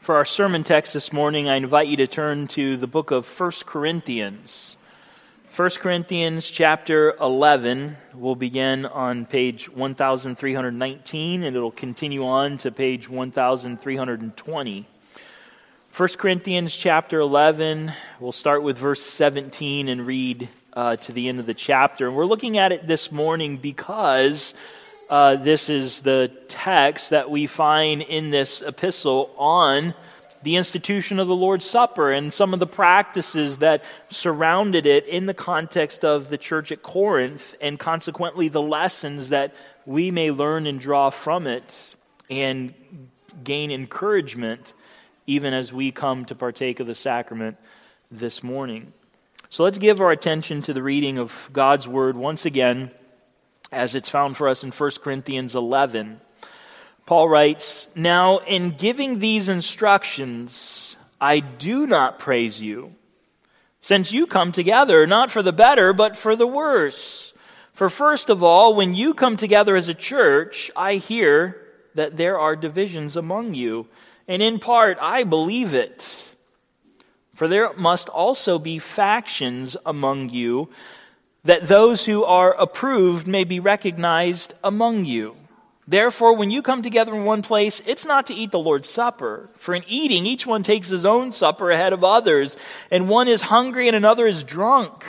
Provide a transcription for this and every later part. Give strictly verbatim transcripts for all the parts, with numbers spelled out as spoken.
For our sermon text this morning, I invite you to turn to the book of First Corinthians. First Corinthians chapter eleven will begin on page one thousand three hundred nineteen, and it'll continue on to page one thousand three hundred twenty. First Corinthians chapter eleven, we'll start with verse seventeen and read uh, to the end of the chapter. And we're looking at it this morning because Uh, this is the text that we find in this epistle on the institution of the Lord's Supper and some of the practices that surrounded it in the context of the church at Corinth, and consequently the lessons that we may learn and draw from it and gain encouragement even as we come to partake of the sacrament this morning. So let's give our attention to the reading of God's Word once again, as it's found for us in First Corinthians eleven. Paul writes, "Now in giving these instructions, I do not praise you, since you come together, not for the better, but for the worse. For first of all, when you come together as a church, I hear that there are divisions among you, and in part I believe it. For there must also be factions among you, that those who are approved may be recognized among you. Therefore, when you come together in one place, it's not to eat the Lord's Supper. For in eating, each one takes his own supper ahead of others, and one is hungry and another is drunk.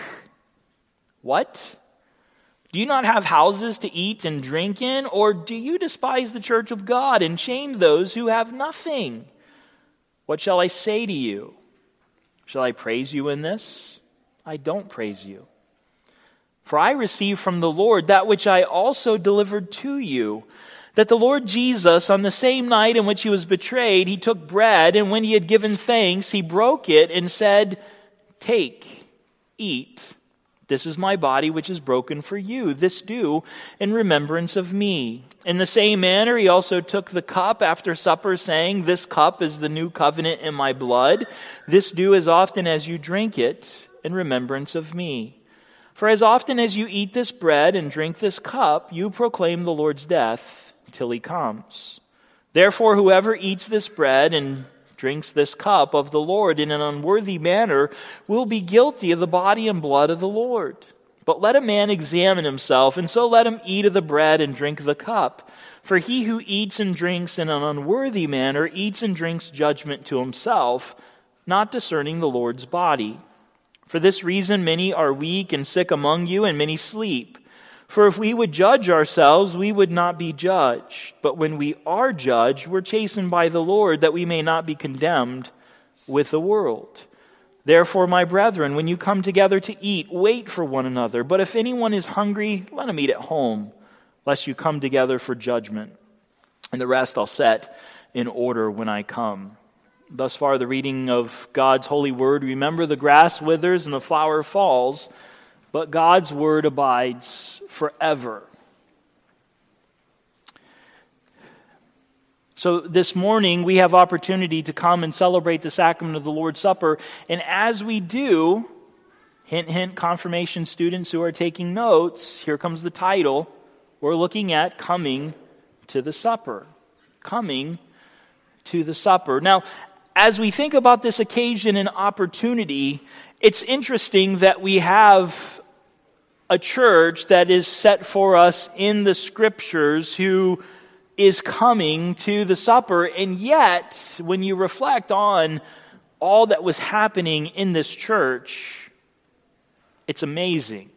What? Do you not have houses to eat and drink in? Or do you despise the church of God and shame those who have nothing? What shall I say to you? Shall I praise you in this? I don't praise you. For I received from the Lord that which I also delivered to you, that the Lord Jesus, on the same night in which he was betrayed, he took bread, and when he had given thanks, he broke it and said, 'Take, eat. This is my body which is broken for you. This do in remembrance of me.' In the same manner, he also took the cup after supper, saying, 'This cup is the new covenant in my blood. This do as often as you drink it in remembrance of me. For as often as you eat this bread and drink this cup, you proclaim the Lord's death till he comes. Therefore, whoever eats this bread and drinks this cup of the Lord in an unworthy manner will be guilty of the body and blood of the Lord. But let a man examine himself, and so let him eat of the bread and drink the cup. For he who eats and drinks in an unworthy manner eats and drinks judgment to himself, not discerning the Lord's body. For this reason many are weak and sick among you, and many sleep. For if we would judge ourselves, we would not be judged. But when we are judged, we're chastened by the Lord, that we may not be condemned with the world. Therefore, my brethren, when you come together to eat, wait for one another. But if anyone is hungry, let him eat at home, lest you come together for judgment. And the rest I'll set in order when I come." Thus far, the reading of God's holy word. Remember, the grass withers and the flower falls, but God's word abides forever. So this morning, we have opportunity to come and celebrate the sacrament of the Lord's Supper. And as we do, hint, hint, confirmation students who are taking notes, here comes the title. We're looking at coming to the supper. Coming to the supper. Now, as we think about this occasion and opportunity, it's interesting that we have a church that is set for us in the Scriptures who is coming to the supper, and yet, when you reflect on all that was happening in this church, it's amazing.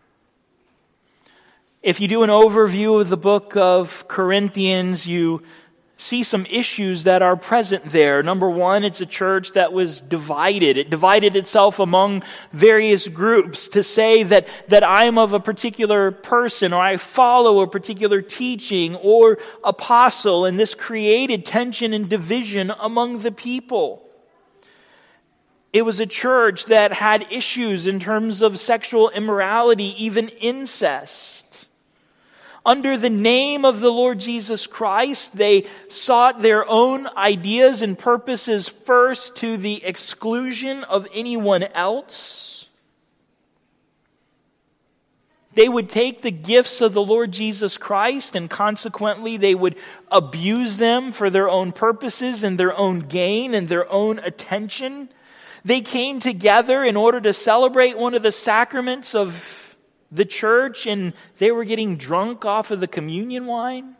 If you do an overview of the book of Corinthians, you see some issues that are present there. Number one, it's a church that was divided. It divided itself among various groups to say that, that I'm of a particular person, or I follow a particular teaching or apostle, and this created tension and division among the people. It was a church that had issues in terms of sexual immorality, even incest. Under the name of the Lord Jesus Christ, they sought their own ideas and purposes first to the exclusion of anyone else. They would take the gifts of the Lord Jesus Christ, and consequently they would abuse them for their own purposes and their own gain and their own attention. They came together in order to celebrate one of the sacraments of the church, and they were getting drunk off of the communion wine.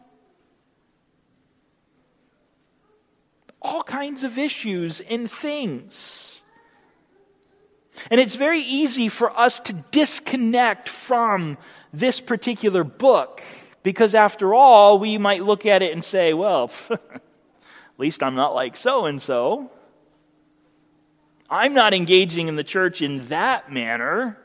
All kinds of issues and things. And it's very easy for us to disconnect from this particular book, because after all, we might look at it and say, well, at least I'm not like so-and-so. I'm not engaging in the church in that manner.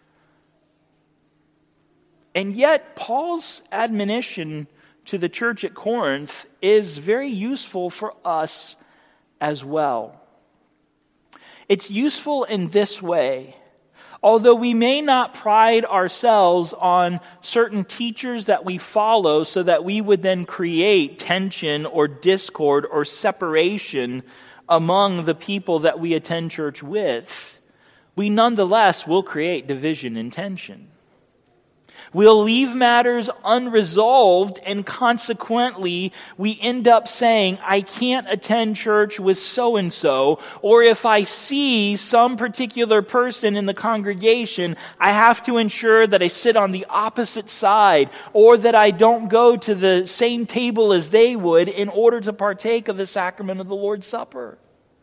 And yet, Paul's admonition to the church at Corinth is very useful for us as well. It's useful in this way. Although we may not pride ourselves on certain teachers that we follow so that we would then create tension or discord or separation among the people that we attend church with, we nonetheless will create division and tension. We'll leave matters unresolved, and consequently, we end up saying, I can't attend church with so-and-so, or if I see some particular person in the congregation, I have to ensure that I sit on the opposite side, or that I don't go to the same table as they would in order to partake of the sacrament of the Lord's Supper.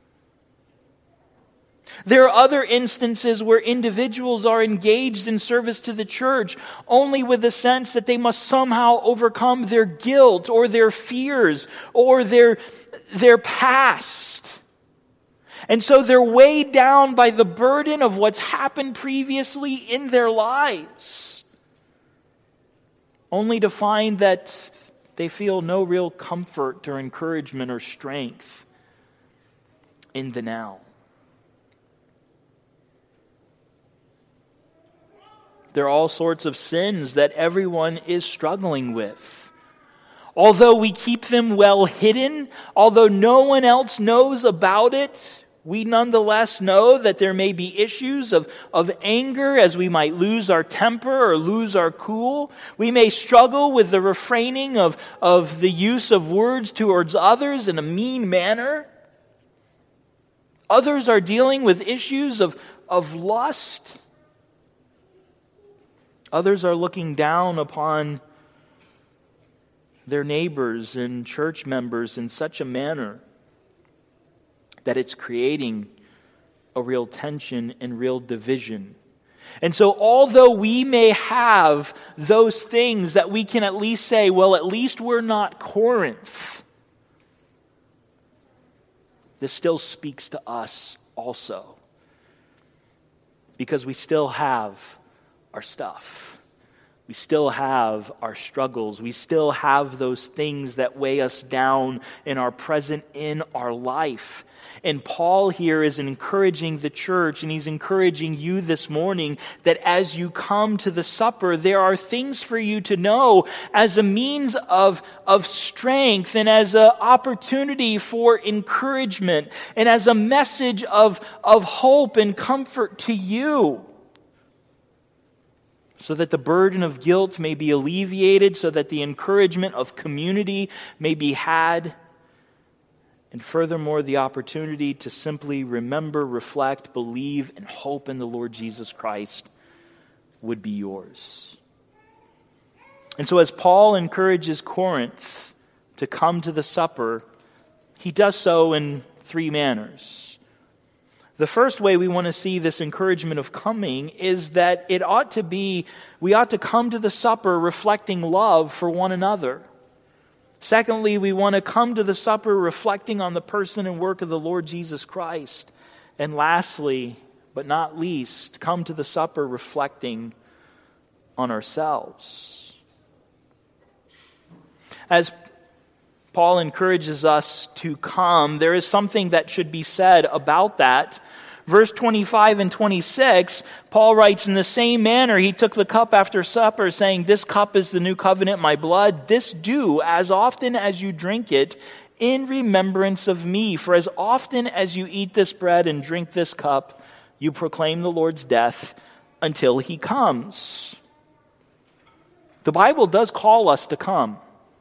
There are other instances where individuals are engaged in service to the church only with the sense that they must somehow overcome their guilt or their fears or their, their past. And so they're weighed down by the burden of what's happened previously in their lives, only to find that they feel no real comfort or encouragement or strength in the now. There are all sorts of sins that everyone is struggling with. Although we keep them well hidden, although no one else knows about it, we nonetheless know that there may be issues of, of anger as we might lose our temper or lose our cool. We may struggle with the refraining of, of the use of words towards others in a mean manner. Others are dealing with issues of, of lust. Others are looking down upon their neighbors and church members in such a manner that it's creating a real tension and real division. And so although we may have those things that we can at least say, well, at least we're not Corinth, this still speaks to us also, because we still have our stuff. We still have our struggles. We still have those things that weigh us down and are present in our life. And Paul here is encouraging the church, and he's encouraging you this morning that as you come to the supper, there are things for you to know as a means of, of strength and as an opportunity for encouragement and as a message of, of hope and comfort to you, so that the burden of guilt may be alleviated, so that the encouragement of community may be had, and furthermore, the opportunity to simply remember, reflect, believe, and hope in the Lord Jesus Christ would be yours. And so as Paul encourages Corinth to come to the supper, he does so in three manners. The first way we want to see this encouragement of coming is that it ought to be, we ought to come to the supper reflecting love for one another. Secondly, we want to come to the supper reflecting on the person and work of the Lord Jesus Christ. And lastly, but not least, come to the supper reflecting on ourselves. As Paul encourages us to come, there is something that should be said about that. Verse twenty-five and twenty-six, Paul writes, in the same manner he took the cup after supper, saying, this cup is the new covenant, my blood. This do as often as you drink it in remembrance of me. For as often as you eat this bread and drink this cup, you proclaim the Lord's death until he comes. The Bible does call us to come.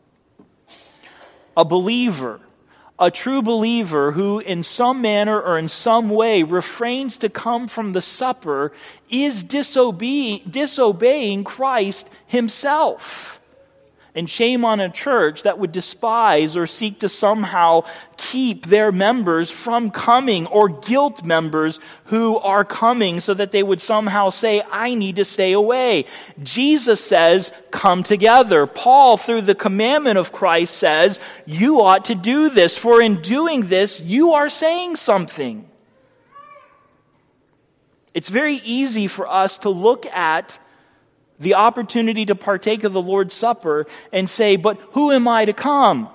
A believer, a true believer who in some manner or in some way refrains to come from the supper is disobe- disobeying Christ himself. And shame on a church that would despise or seek to somehow keep their members from coming, or guilt members who are coming so that they would somehow say, I need to stay away. Jesus says, come together. Paul, through the commandment of Christ, says, you ought to do this, for in doing this, you are saying something. It's very easy for us to look at the opportunity to partake of the Lord's Supper and say, but who am I to come?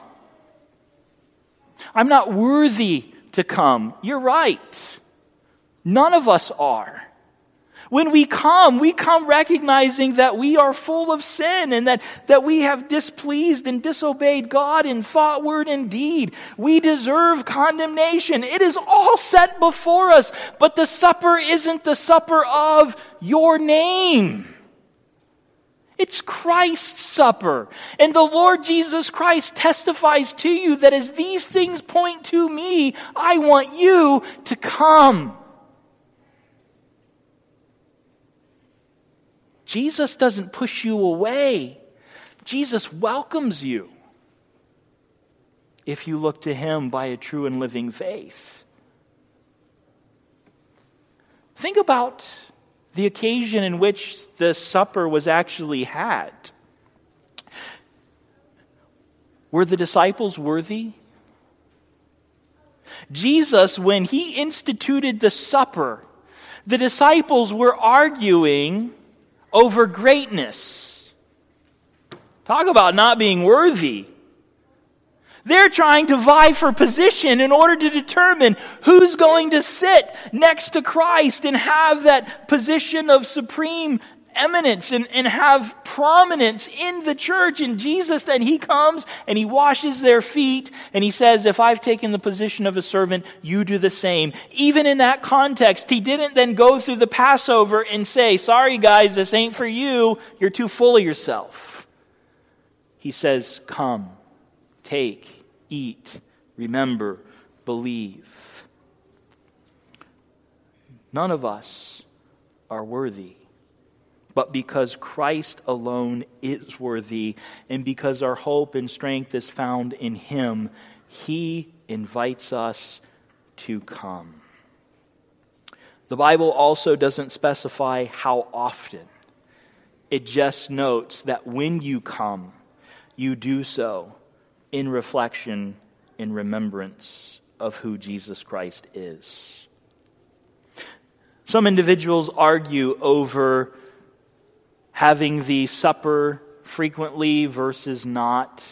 I'm not worthy to come. You're right. None of us are. When we come, we come recognizing that we are full of sin and that, that we have displeased and disobeyed God in thought, word, and deed. We deserve condemnation. It is all set before us, but the supper isn't the supper of your name. It's Christ's supper. And the Lord Jesus Christ testifies to you that as these things point to me, I want you to come. Jesus doesn't push you away. Jesus welcomes you if you look to him by a true and living faith. Think about the occasion in which the supper was actually had. Were the disciples worthy? Jesus, when he instituted the supper, the disciples were arguing over greatness. Talk about not being worthy. They're trying to vie for position in order to determine who's going to sit next to Christ and have that position of supreme eminence and, and have prominence in the church. And Jesus, then he comes and he washes their feet and he says, if I've taken the position of a servant, you do the same. Even in that context, he didn't then go through the Passover and say, sorry guys, this ain't for you. You're too full of yourself. He says, come. Take, eat, remember, believe. None of us are worthy, but because Christ alone is worthy, and because our hope and strength is found in him, he invites us to come. The Bible also doesn't specify how often. It just notes that when you come, you do so in reflection, in remembrance of who Jesus Christ is. Some individuals argue over having the supper frequently versus not.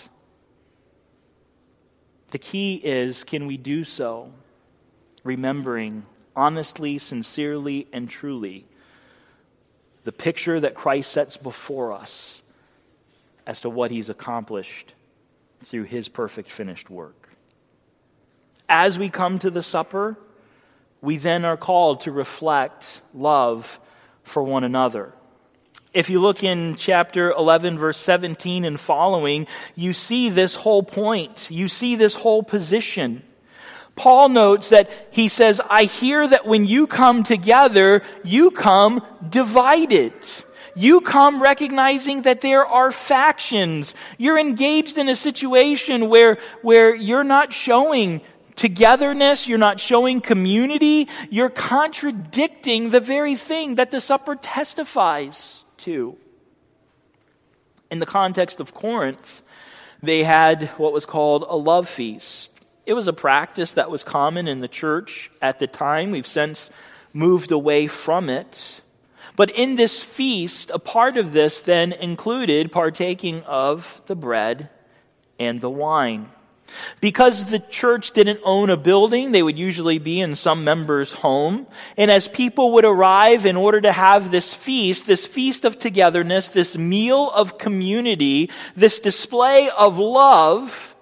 The key is, can we do so remembering honestly, sincerely, and truly the picture that Christ sets before us as to what he's accomplished through his perfect finished work. As we come to the supper, we then are called to reflect love for one another. If you look in chapter eleven, verse seventeen and following, you see this whole point. You see this whole position. Paul notes that he says, I hear that when you come together, you come divided. You come recognizing that there are factions. You're engaged in a situation where, where you're not showing togetherness, you're not showing community, you're contradicting the very thing that the supper testifies to. In the context of Corinth, they had what was called a love feast. It was a practice that was common in the church at the time. We've since moved away from it. But in this feast, a part of this then included partaking of the bread and the wine. Because the church didn't own a building, they would usually be in some member's home. And as people would arrive in order to have this feast, this feast of togetherness, this meal of community, this display of love,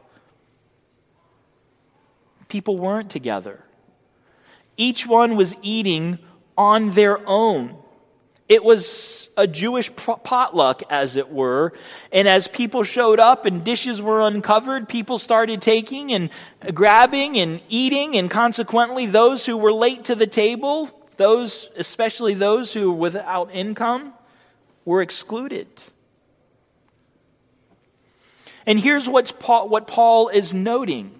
people weren't together. Each one was eating on their own. It was a Jewish potluck, as it were. And as people showed up and dishes were uncovered, people started taking and grabbing and eating. And consequently, those who were late to the table, those, especially those who were without income, were excluded. And here's what's Paul, what Paul is noting.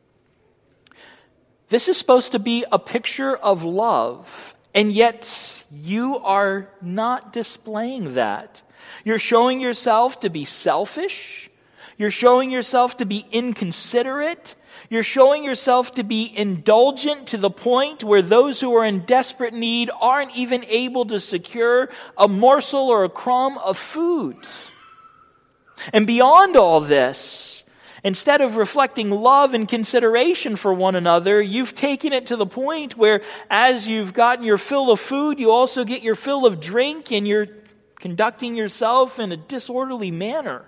This is supposed to be a picture of love, and yet you are not displaying that. You're showing yourself to be selfish. You're showing yourself to be inconsiderate. You're showing yourself to be indulgent to the point where those who are in desperate need aren't even able to secure a morsel or a crumb of food. And beyond all this, instead of reflecting love and consideration for one another, you've taken it to the point where as you've gotten your fill of food, you also get your fill of drink, and you're conducting yourself in a disorderly manner.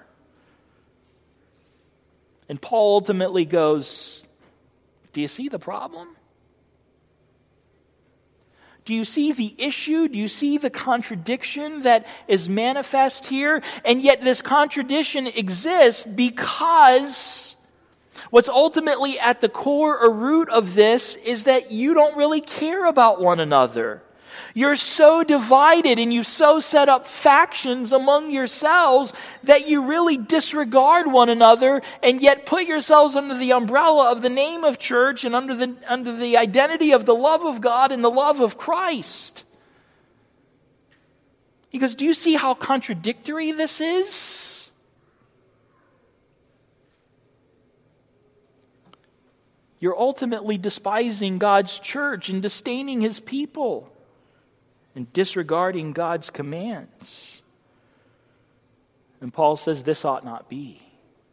And Paul ultimately goes, do you see the problem? Do you see the issue? Do you see the contradiction that is manifest here? And yet this contradiction exists because what's ultimately at the core or root of this is that you don't really care about one another. You're so divided and you've so set up factions among yourselves that you really disregard one another and yet put yourselves under the umbrella of the name of church and under the, under the identity of the love of God and the love of Christ. He goes, do you see how contradictory this is? You're ultimately despising God's church and disdaining His people and disregarding God's commands. And Paul says this ought not be.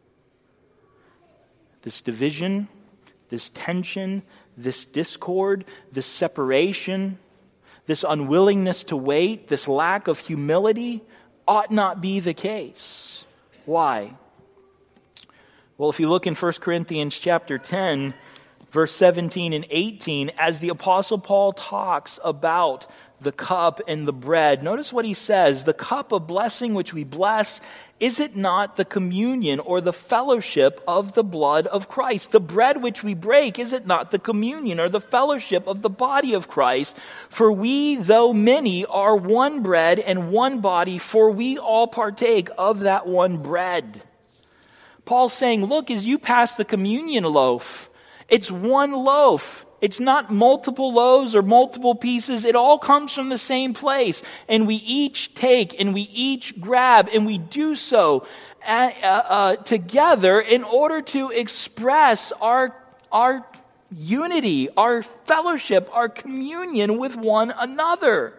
This division, this tension, this discord, this separation, this unwillingness to wait, this lack of humility ought not be the case. Why? Well, if you look in First Corinthians chapter ten, verse seventeen and eighteen, as the Apostle Paul talks about the cup and the bread, notice what he says. The cup of blessing which we bless, is it not the communion or the fellowship of the blood of Christ? The bread which we break, is it not the communion or the fellowship of the body of Christ? For we, though many, are one bread and one body, for we all partake of that one bread. Paul's saying, look, as you pass the communion loaf, it's one loaf. It's not multiple loaves or multiple pieces. It all comes from the same place. And we each take and we each grab and we do so uh, uh, together in order to express our, our unity, our fellowship, our communion with one another.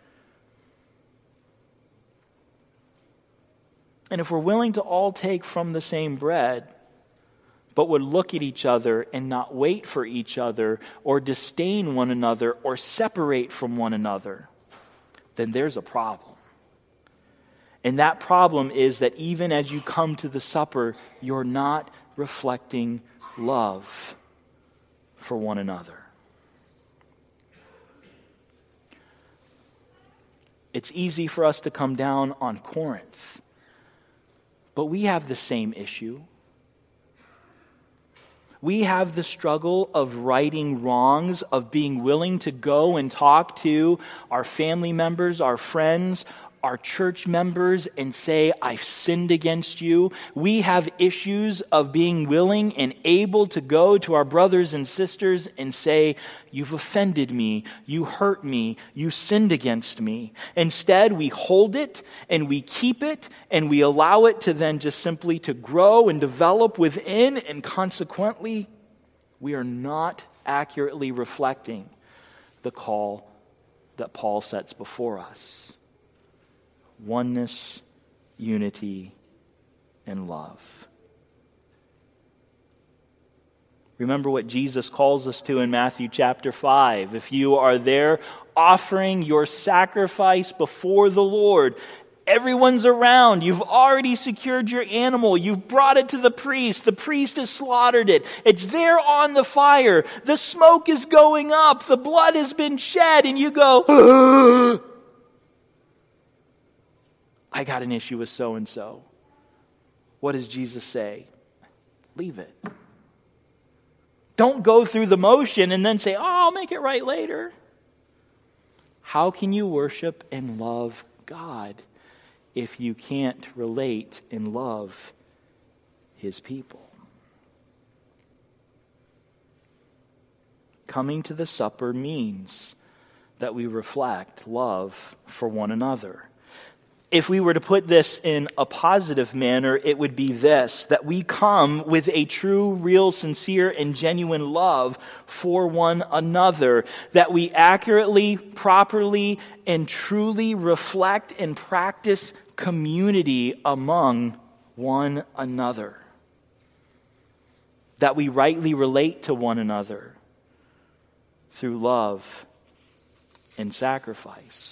And if we're willing to all take from the same bread, but would look at each other and not wait for each other or disdain one another or separate from one another, then there's a problem. And that problem is that even as you come to the supper, you're not reflecting love for one another. It's easy for us to come down on Corinth, but we have the same issue. We have the struggle of righting wrongs, of being willing to go and talk to our family members, our friends, our church members and say, I've sinned against you. We have issues of being willing and able to go to our brothers and sisters and say, you've offended me, you hurt me, you sinned against me. Instead, we hold it and we keep it and we allow it to then just simply to grow and develop within, and consequently, we are not accurately reflecting the call that Paul sets before us. Oneness, unity, and love. Remember what Jesus calls us to in Matthew chapter five. If you are there offering your sacrifice before the Lord, everyone's around. You've already secured your animal. You've brought it to the priest. The priest has slaughtered it. It's there on the fire. The smoke is going up. The blood has been shed. And you go, I got an issue with so-and-so. What does Jesus say? Leave it. Don't go through the motion and then say, oh, I'll make it right later. How can you worship and love God if you can't relate and love His people? Coming to the supper means that we reflect love for one another. If we were to put this in a positive manner, it would be this, that we come with a true, real, sincere, and genuine love for one another, that we accurately, properly, and truly reflect and practice community among one another, that we rightly relate to one another through love and sacrifice.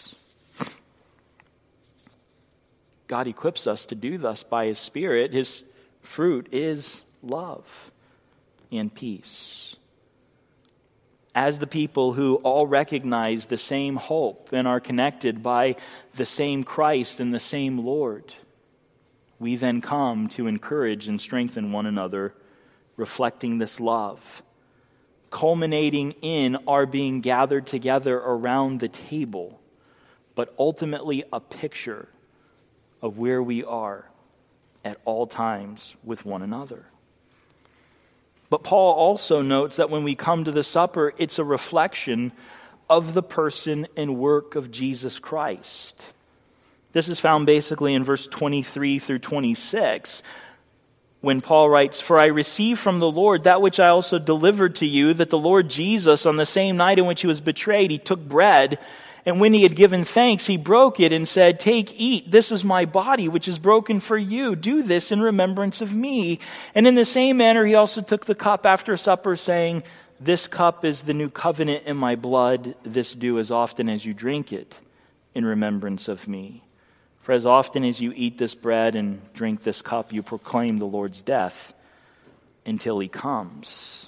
God equips us to do thus by His Spirit. His fruit is love and peace. As the people who all recognize the same hope and are connected by the same Christ and the same Lord, we then come to encourage and strengthen one another, reflecting this love, culminating in our being gathered together around the table, but ultimately a picture of where we are at all times with one another. But Paul also notes that when we come to the supper, it's a reflection of the person and work of Jesus Christ. This is found basically in verse twenty-three through twenty-six, when Paul writes, "For I received from the Lord that which I also delivered to you, that the Lord Jesus, on the same night in which He was betrayed, He took bread, and when He had given thanks, He broke it and said, 'Take, eat, this is my body, which is broken for you. Do this in remembrance of me.' And in the same manner, He also took the cup after supper, saying, 'This cup is the new covenant in my blood. This do as often as you drink it in remembrance of me. For as often as you eat this bread and drink this cup, you proclaim the Lord's death until He comes.'"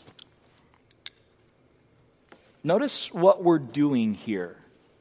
Notice what we're doing here.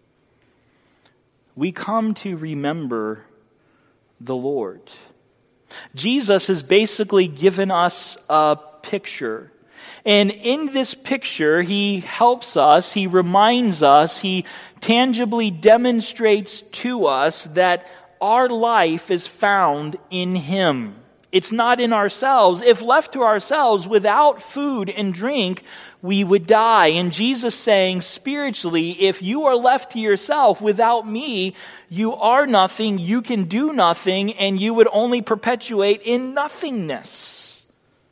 We come to remember the Lord. Jesus has basically given us a picture. And in this picture, He helps us, He reminds us, He tangibly demonstrates to us that our life is found in Him. It's not in ourselves. If left to ourselves without food and drink, we would die. And Jesus saying spiritually, if you are left to yourself without me, you are nothing, you can do nothing, and you would only perpetuate in nothingness.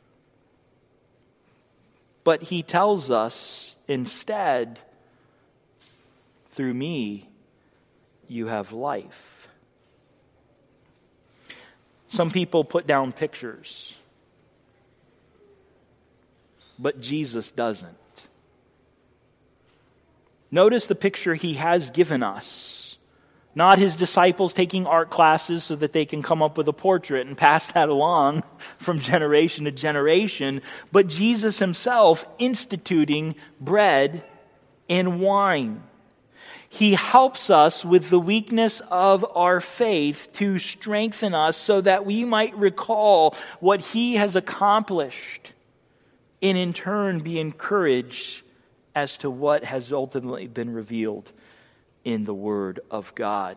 But He tells us instead, through me, you have life. Some people put down pictures, but Jesus doesn't. Notice the picture He has given us. Not His disciples taking art classes so that they can come up with a portrait and pass that along from generation to generation, but Jesus Himself instituting bread and wine. He helps us with the weakness of our faith to strengthen us so that we might recall what He has accomplished and in turn be encouraged as to what has ultimately been revealed in the Word of God.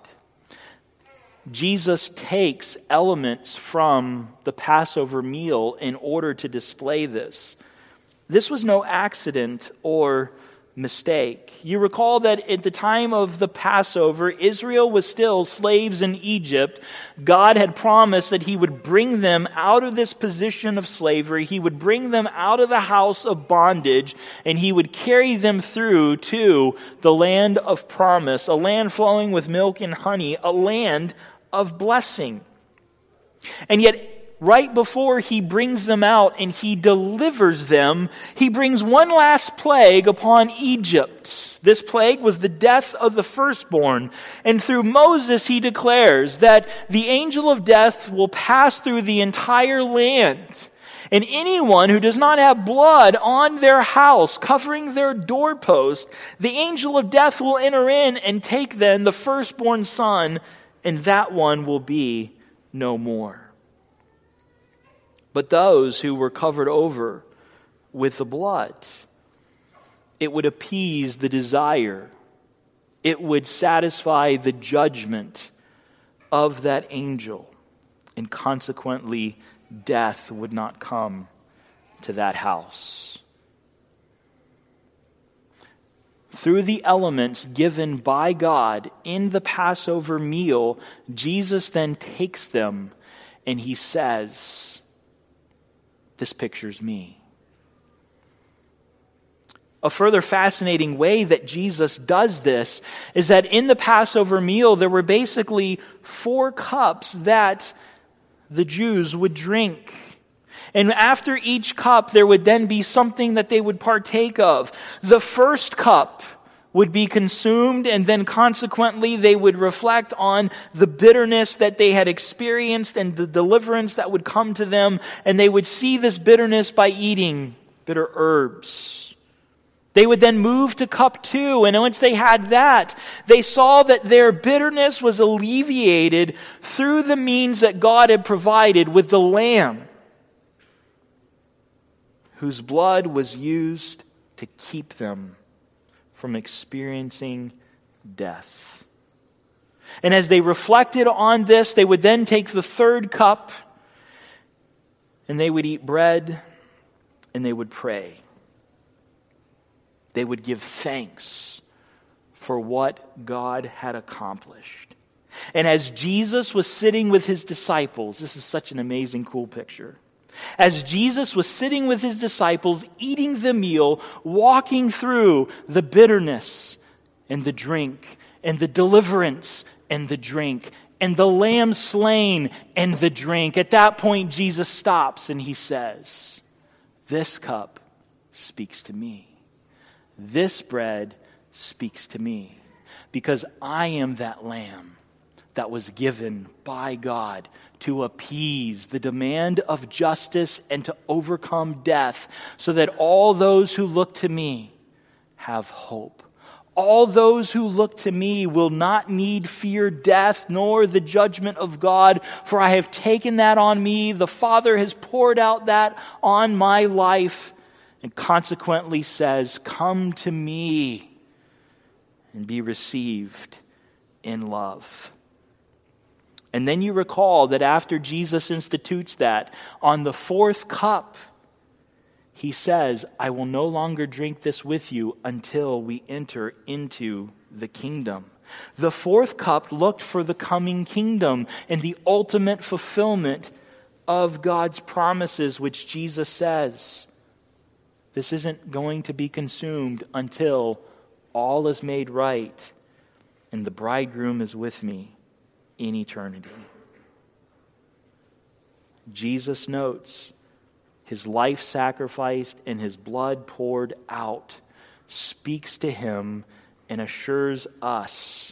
Jesus takes elements from the Passover meal in order to display this. This was no accident or mistake. You recall that at the time of the Passover, Israel was still slaves in Egypt. God had promised that He would bring them out of this position of slavery. He would bring them out of the house of bondage, and He would carry them through to the land of promise, a land flowing with milk and honey, a land of blessing. And yet, right before He brings them out and He delivers them, He brings one last plague upon Egypt. This plague was the death of the firstborn. And through Moses He declares that the angel of death will pass through the entire land. And anyone who does not have blood on their house covering their doorpost, the angel of death will enter in and take then the firstborn son and that one will be no more. But those who were covered over with the blood, it would appease the desire. It would satisfy the judgment of that angel, and consequently, death would not come to that house. Through the elements given by God in the Passover meal, Jesus then takes them and he says, "This pictures me." A further fascinating way that Jesus does this is that in the Passover meal, there were basically four cups that the Jews would drink. And after each cup, there would then be something that they would partake of. The first cup would be consumed, and then consequently they would reflect on the bitterness that they had experienced and the deliverance that would come to them, and they would see this bitterness by eating bitter herbs. They would then move to cup two, and once they had that, they saw that their bitterness was alleviated through the means that God had provided with the Lamb, whose blood was used to keep them from experiencing death. And as they reflected on this, they would then take the third cup, and they would eat bread, and they would pray. They would give thanks for what God had accomplished. And as Jesus was sitting with his disciples, this is such an amazing, cool picture. As Jesus was sitting with his disciples, eating the meal, walking through the bitterness and the drink, and the deliverance and the drink, and the lamb slain and the drink, at that point Jesus stops and he says, "This cup speaks to me. This bread speaks to me, because I am that lamb that was given by God to appease the demand of justice and to overcome death, so that all those who look to me have hope. All those who look to me will not need fear death nor the judgment of God, for I have taken that on me. The Father has poured out that on my life, and consequently says, come to me and be received in love." And then you recall that after Jesus institutes that, on the fourth cup, he says, "I will no longer drink this with you until we enter into the kingdom." The fourth cup looked for the coming kingdom and the ultimate fulfillment of God's promises, which Jesus says, this isn't going to be consumed until all is made right and the bridegroom is with me in eternity. Jesus notes his life sacrificed and his blood poured out speaks to him and assures us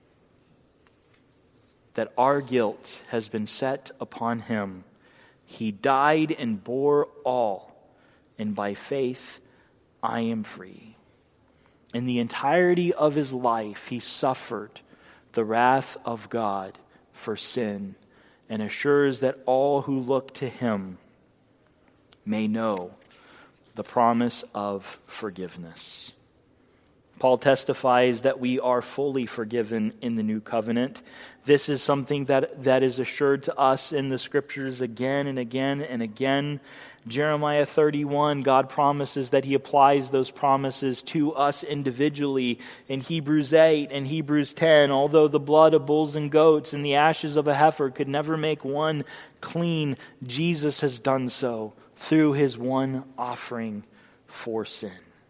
that our guilt has been set upon him. He died and bore all, and by faith I am free. In the entirety of his life, he suffered the wrath of God for sin, and assures that all who look to him may know the promise of forgiveness. Paul testifies that we are fully forgiven in the new covenant. This is something that, that is assured to us in the scriptures again and again and again. Jeremiah thirty-one, God promises that he applies those promises to us individually. In Hebrews eight and Hebrews ten, although the blood of bulls and goats and the ashes of a heifer could never make one clean, Jesus has done so through his one offering for sin.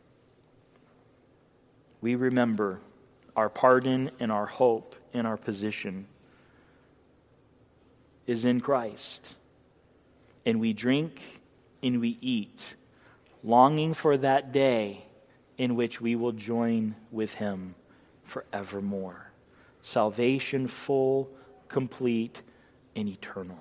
We remember our pardon and our hope and our position is in Christ. And we drink and we eat, longing for that day in which we will join with him forevermore. Salvation full, complete, and eternal.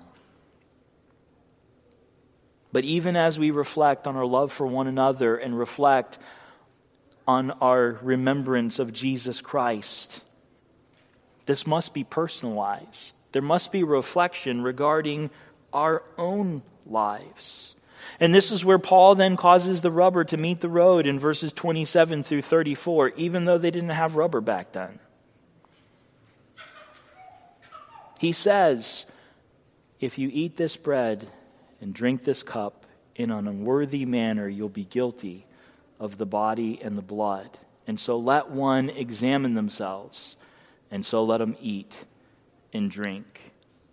But even as we reflect on our love for one another and reflect on our remembrance of Jesus Christ, This must be personalized. There must be reflection regarding our own lives. And this is where Paul then causes the rubber to meet the road in verses twenty-seven through thirty-four, even though they didn't have rubber back then. He says, if you eat this bread and drink this cup in an unworthy manner, you'll be guilty of the body and the blood. And so let one examine themselves, and so let them eat and drink.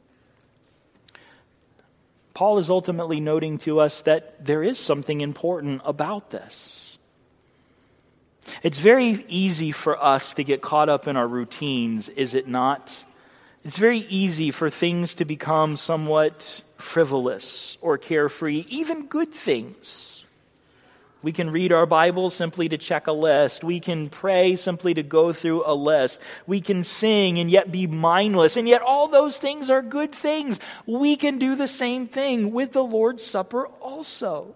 Paul is ultimately noting to us that there is something important about this. It's very easy for us to get caught up in our routines, is it not? It's very easy for things to become somewhat frivolous or carefree, even good things. We can read our Bible simply to check a list. We can pray simply to go through a list. We can sing and yet be mindless, and yet all those things are good things. We can do the same thing with the Lord's Supper also.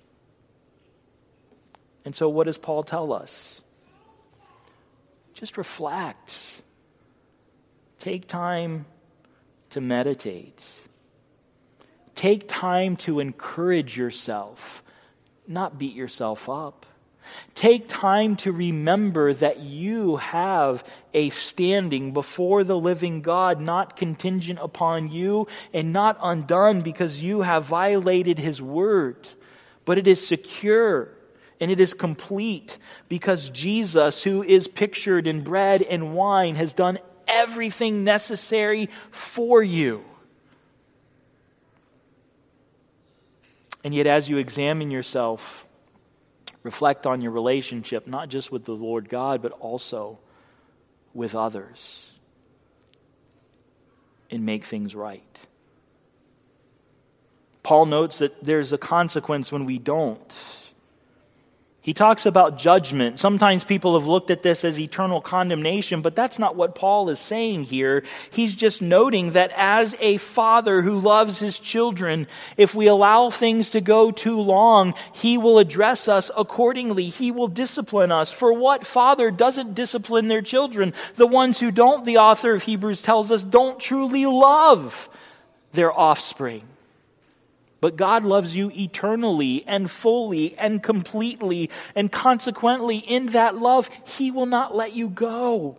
And so what does Paul tell us? Just reflect. Take time to meditate. Take time to encourage yourself, not beat yourself up. Take time to remember that you have a standing before the living God, not contingent upon you and not undone because you have violated His word, but it is secure and it is complete because Jesus, who is pictured in bread and wine, has done everything necessary for you. And yet, as you examine yourself, reflect on your relationship, not just with the Lord God, but also with others, and make things right. Paul notes that there's a consequence when we don't. He talks about judgment. Sometimes people have looked at this as eternal condemnation, but that's not what Paul is saying here. He's just noting that as a father who loves his children, if we allow things to go too long, he will address us accordingly. He will discipline us. For what father doesn't discipline their children? The ones who don't, the author of Hebrews tells us, don't truly love their offspring. But God loves you eternally and fully and completely, and consequently in that love, He will not let you go.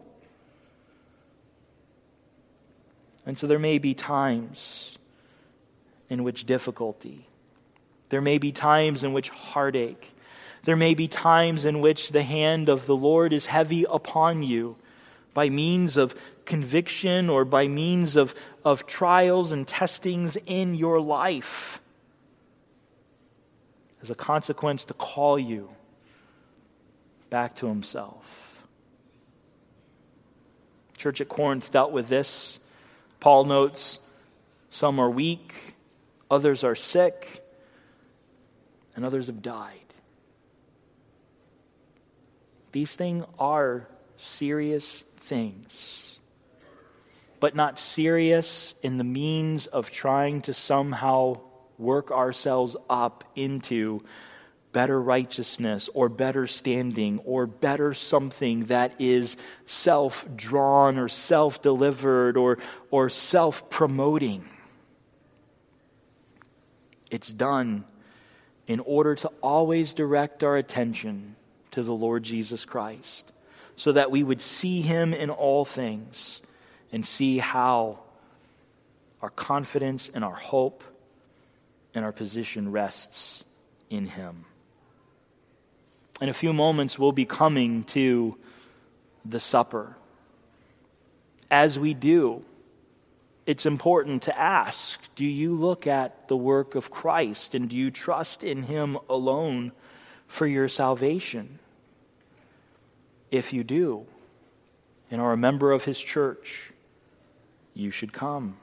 And so there may be times in which difficulty, there may be times in which heartache, there may be times in which the hand of the Lord is heavy upon you by means of conviction or by means of, of trials and testings in your life, as a consequence to call you back to Himself. Church at Corinth dealt with this. Paul notes, some are weak, others are sick, and others have died. These things are serious things, but not serious in the means of trying to somehow work ourselves up into better righteousness or better standing or better something that is self-drawn or self-delivered or, or self-promoting. It's done in order to always direct our attention to the Lord Jesus Christ, so that we would see Him in all things and see how our confidence and our hope and our position rests in Him. In a few moments, we'll be coming to the supper. As we do, it's important to ask, do you look at the work of Christ and do you trust in Him alone for your salvation? If you do, and are a member of His church, you should come.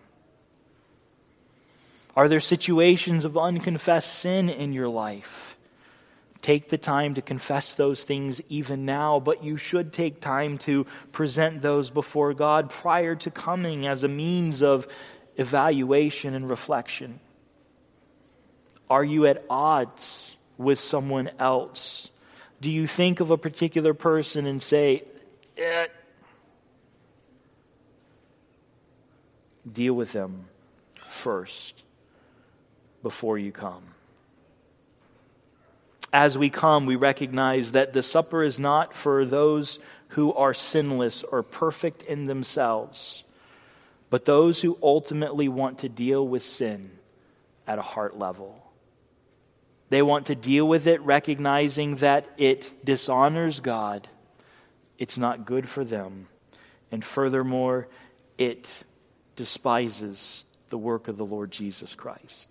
Are there situations of unconfessed sin in your life? Take the time to confess those things even now, but you should take time to present those before God prior to coming as a means of evaluation and reflection. Are you at odds with someone else? Do you think of a particular person and say, eh, deal with them first before you come. As we come, we recognize that the supper is not for those who are sinless or perfect in themselves, but those who ultimately want to deal with sin at a heart level. They want to deal with it recognizing that it dishonors God, it's not good for them, and furthermore, it despises the work of the Lord Jesus Christ.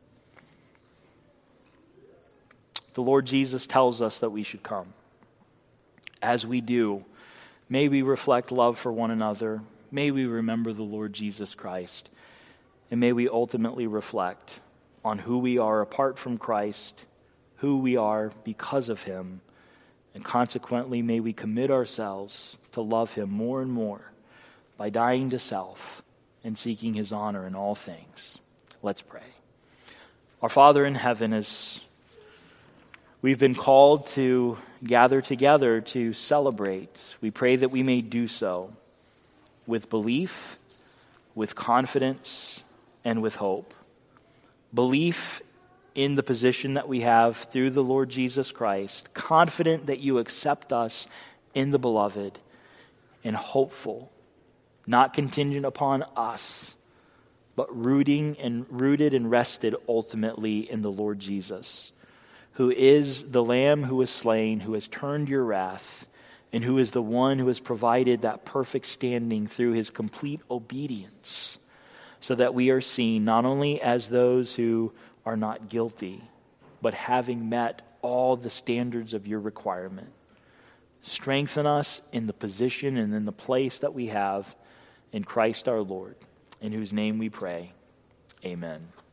The Lord Jesus tells us that we should come. As we do, may we reflect love for one another. May we remember the Lord Jesus Christ. And may we ultimately reflect on who we are apart from Christ, who we are because of him, and consequently may we commit ourselves to love him more and more by dying to self and seeking his honor in all things. Let's pray. Our Father in heaven, as we've been called to gather together to celebrate, we pray that we may do so with belief, with confidence, and with hope. Belief in the position that we have through the Lord Jesus Christ, confident that you accept us in the beloved, and hopeful, not contingent upon us, but rooting and rooted and rested ultimately in the Lord Jesus, who is the Lamb who was slain, who has turned your wrath, and who is the one who has provided that perfect standing through his complete obedience, so that we are seen not only as those who are not guilty, but having met all the standards of your requirement. Strengthen us in the position and in the place that we have in Christ our Lord, in whose name we pray. Amen.